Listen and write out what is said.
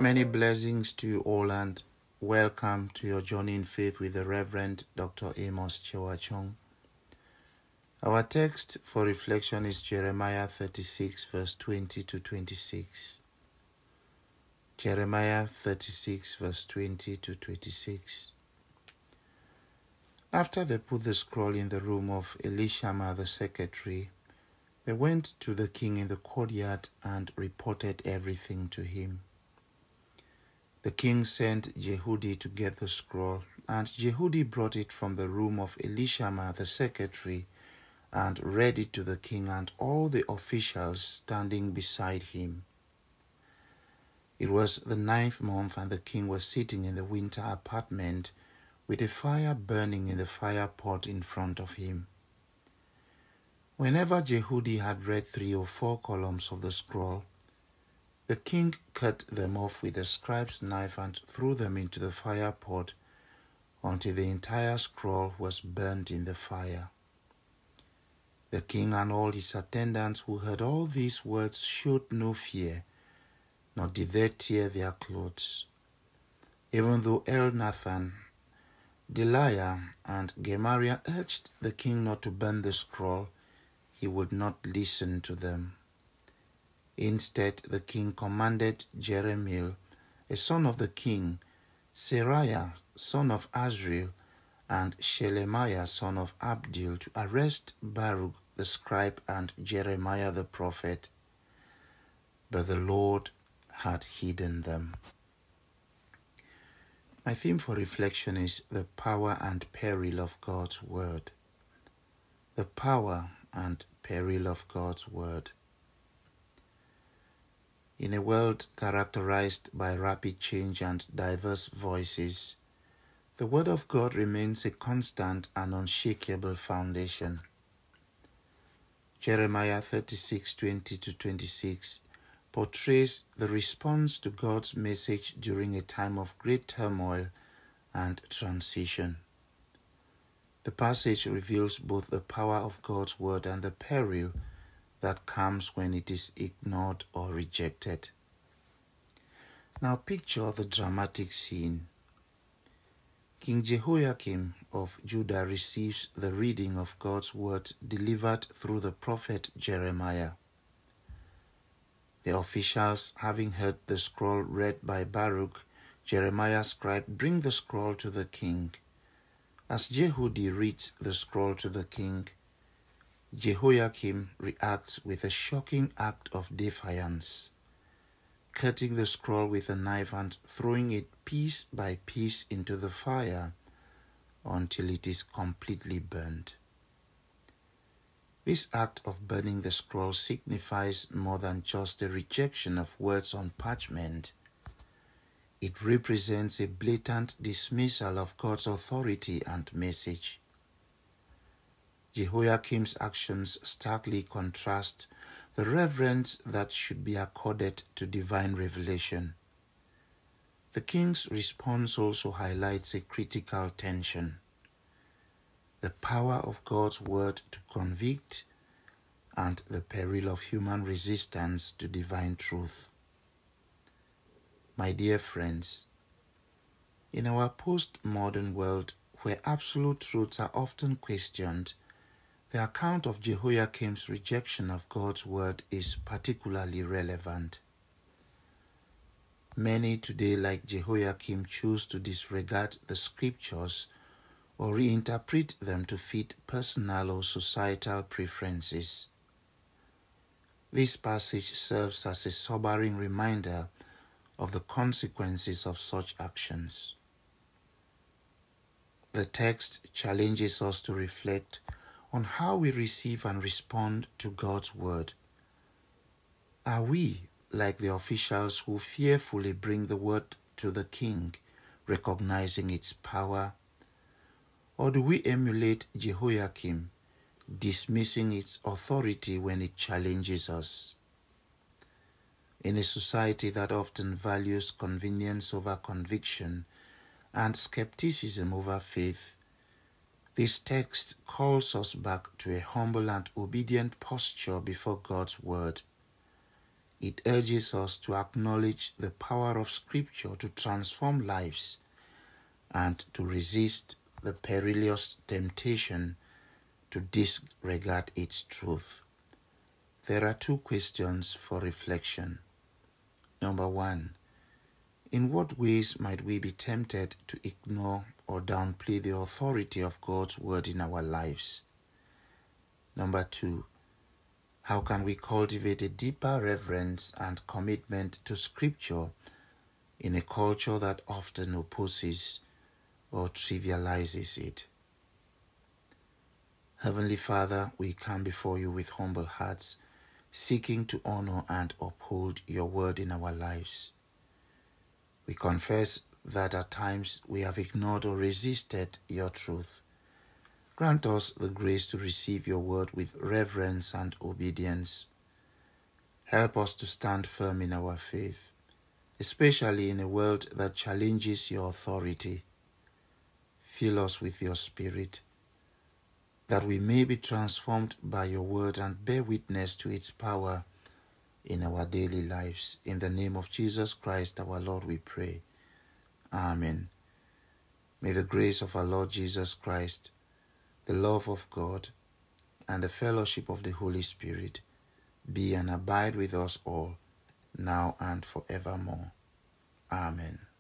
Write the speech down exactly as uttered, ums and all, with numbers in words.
Many blessings to you all and welcome to your journey in faith with the Reverend Doctor Amos Chewachong. Our text for reflection is Jeremiah thirty-six verse twenty to twenty-six. Jeremiah thirty-six verse twenty to twenty-six. After they put the scroll in the room of Elishama the secretary, they went to the king in the courtyard and reported everything to him. The king sent Jehudi to get the scroll, and Jehudi brought it from the room of Elishama the secretary and read it to the king and all the officials standing beside him. It was the ninth month, and the king was sitting in the winter apartment with a fire burning in the fire pot in front of him. Whenever Jehudi had read three or four columns of the scroll, the king cut them off with a scribe's knife and threw them into the fire pot until the entire scroll was burnt in the fire. The king and all his attendants who heard all these words showed no fear, nor did they tear their clothes. Even though Elnathan, Delaiah, and Gemariah urged the king not to burn the scroll, he would not listen to them. Instead, the king commanded Jeremiel, a son of the king, Seraiah, son of Azriel, and Shelemiah, son of Abdil, to arrest Baruch the scribe and Jeremiah the prophet. But the Lord had hidden them. My theme for reflection is the power and peril of God's word. The power and peril of God's word. In a world characterized by rapid change and diverse voices, the Word of God remains a constant and unshakable foundation. Jeremiah thirty-six twenty to twenty-six portrays the response to God's message during a time of great turmoil and transition. The passage reveals both the power of God's Word and the peril that comes when it is ignored or rejected. Now picture the dramatic scene. King Jehoiakim of Judah receives the reading of God's word delivered through the prophet Jeremiah. The officials, having heard the scroll read by Baruch, Jeremiah's scribe, bring the scroll to the king. As Jehudi reads the scroll to the king, Jehoiakim reacts with a shocking act of defiance, cutting the scroll with a knife and throwing it piece by piece into the fire until it is completely burnt. This act of burning the scroll signifies more than just a rejection of words on parchment. It represents a blatant dismissal of God's authority and message. Jehoiakim's actions starkly contrast the reverence that should be accorded to divine revelation. The king's response also highlights a critical tension: the power of God's word to convict and the peril of human resistance to divine truth. My dear friends, in our postmodern world where absolute truths are often questioned, the account of Jehoiakim's rejection of God's word is particularly relevant. Many today, like Jehoiakim, choose to disregard the scriptures or reinterpret them to fit personal or societal preferences. This passage serves as a sobering reminder of the consequences of such actions. The text challenges us to reflect on how we receive and respond to God's word. Are we like the officials who fearfully bring the word to the king, recognizing its power? Or do we emulate Jehoiakim, dismissing its authority when it challenges us? In a society that often values convenience over conviction and skepticism over faith, this text calls us back to a humble and obedient posture before God's word. it urges us to acknowledge the power of Scripture to transform lives and to resist the perilous temptation to disregard its truth. There are two questions for reflection. Number one, in what ways might we be tempted to ignore or downplay the authority of God's word in our lives? Number two, how can we cultivate a deeper reverence and commitment to Scripture in a culture that often opposes or trivializes it? Heavenly Father, we come before you with humble hearts, seeking to honor and uphold your word in our lives. We confess that at times we have ignored or resisted your truth. Grant us the grace to receive your word with reverence and obedience. Help us to stand firm in our faith, especially in a world that challenges your authority. Fill us with your Spirit, that we may be transformed by your word and bear witness to its power in our daily lives. In the name of Jesus Christ, our Lord, we pray. Amen. May the grace of our Lord Jesus Christ, the love of God, and the fellowship of the Holy Spirit be and abide with us all, now and forevermore. Amen.